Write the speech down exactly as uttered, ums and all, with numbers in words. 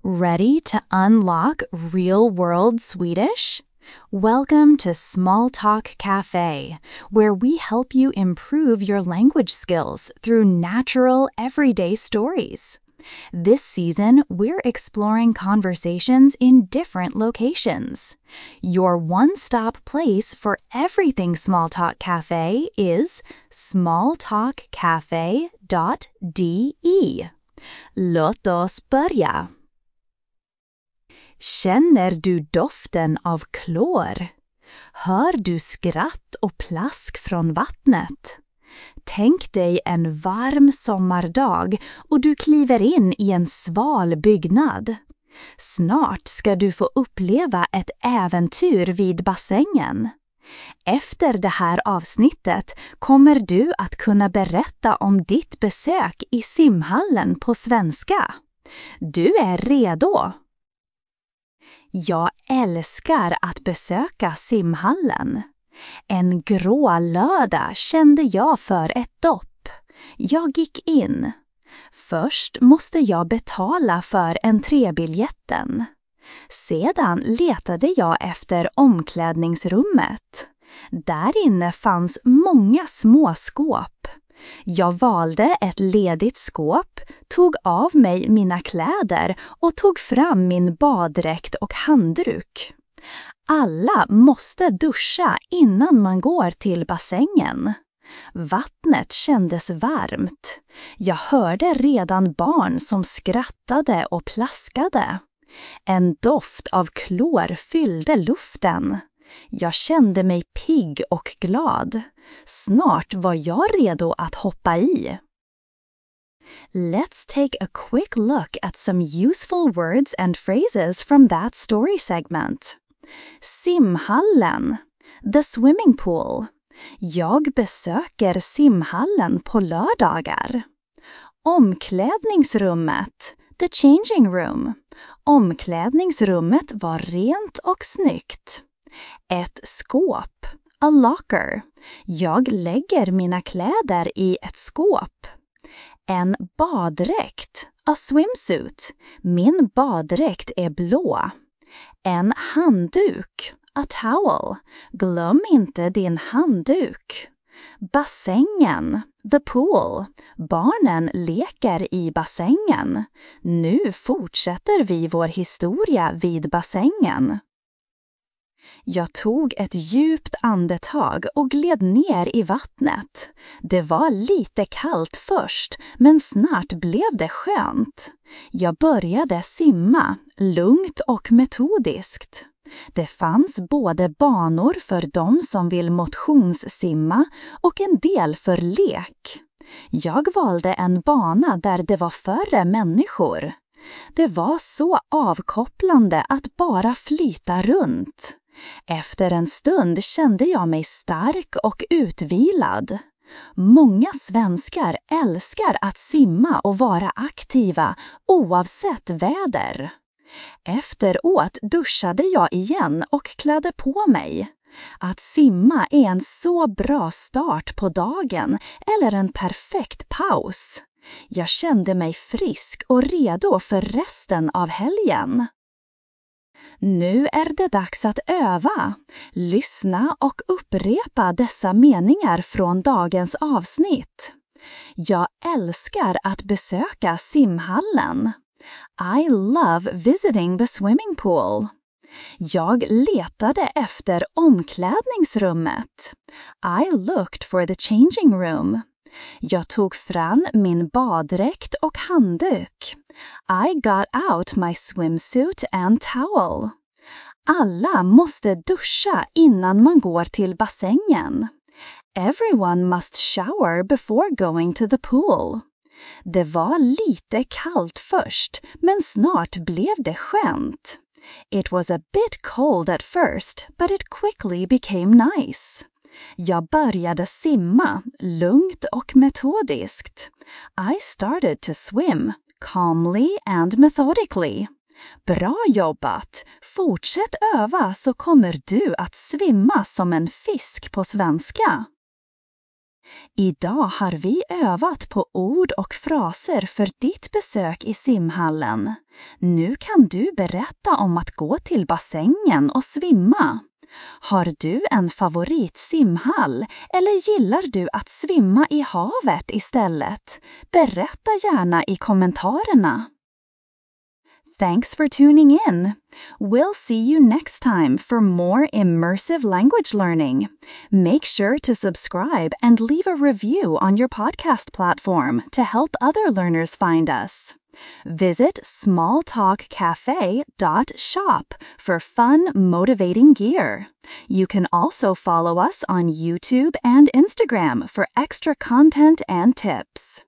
Ready to unlock real-world Swedish? Welcome to Small Talk Cafe, where we help you improve your language skills through natural, everyday stories. This season, we're exploring conversations in different locations. Your one-stop place for everything Small Talk Cafe is small talk cafe dot d e. Låt oss börja! Känner du doften av klor? Hör du skratt och plask från vattnet? Tänk dig en varm sommardag och du kliver in i en sval byggnad. Snart ska du få uppleva ett äventyr vid bassängen. Efter det här avsnittet kommer du att kunna berätta om ditt besök i simhallen på svenska. Du är redo! Jag älskar att besöka simhallen. En grå lördag kände jag för ett dopp. Jag gick in. Först måste jag betala för entrébiljetten. Sedan letade jag efter omklädningsrummet. Där inne fanns många små skåp. Jag valde ett ledigt skåp, tog av mig mina kläder och tog fram min baddräkt och handduk. Alla måste duscha innan man går till bassängen. Vattnet kändes varmt. Jag hörde redan barn som skrattade och plaskade. En doft av klor fyllde luften. Jag kände mig pigg och glad. Snart var jag redo att hoppa i. Let's take a quick look at some useful words and phrases from that story segment. Simhallen, the swimming pool. Jag besöker simhallen på lördagar. Omklädningsrummet, the changing room. Omklädningsrummet var rent och snyggt. Ett skåp, a locker. Jag lägger mina kläder i ett skåp. En baddräkt, a swimsuit. Min baddräkt är blå. En handduk, a towel. Glöm inte din handduk. Bassängen, the pool. Barnen leker i bassängen. Nu fortsätter vi vår historia vid bassängen. Jag tog ett djupt andetag och gled ner i vattnet. Det var lite kallt först, men snart blev det skönt. Jag började simma, lugnt och metodiskt. Det fanns både banor för de som vill motionssimma och en del för lek. Jag valde en bana där det var färre människor. Det var så avkopplande att bara flyta runt. Efter en stund kände jag mig stark och utvilad. Många svenskar älskar att simma och vara aktiva oavsett väder. Efteråt duschade jag igen och klädde på mig. Att simma är en så bra start på dagen eller en perfekt paus. Jag kände mig frisk och redo för resten av helgen. Nu är det dags att öva. Lyssna och upprepa dessa meningar från dagens avsnitt. Jag älskar att besöka simhallen. I love visiting the swimming pool. Jag letade efter omklädningsrummet. I looked for the changing room. Jag tog fram min baddräkt och handduk. I got out my swimsuit and towel. Alla måste duscha innan man går till bassängen. Everyone must shower before going to the pool. Det var lite kallt först, men snart blev det skönt. It was a bit cold at first, but it quickly became nice. Jag började simma, lugnt och metodiskt. I started to swim, calmly and methodically. Bra jobbat! Fortsätt öva så kommer du att svimma som en fisk på svenska. Idag har vi övat på ord och fraser för ditt besök i simhallen. Nu kan du berätta om att gå till bassängen och svimma. Har du en favorit simhall eller gillar du att svimma i havet istället? Berätta gärna i kommentarerna. Thanks for tuning in. We'll see you next time for more immersive language learning. Make sure to subscribe and leave a review on your podcast platform to help other learners find us. Visit small talk cafe dot shop for fun, motivating gear. You can also follow us on YouTube and Instagram for extra content and tips.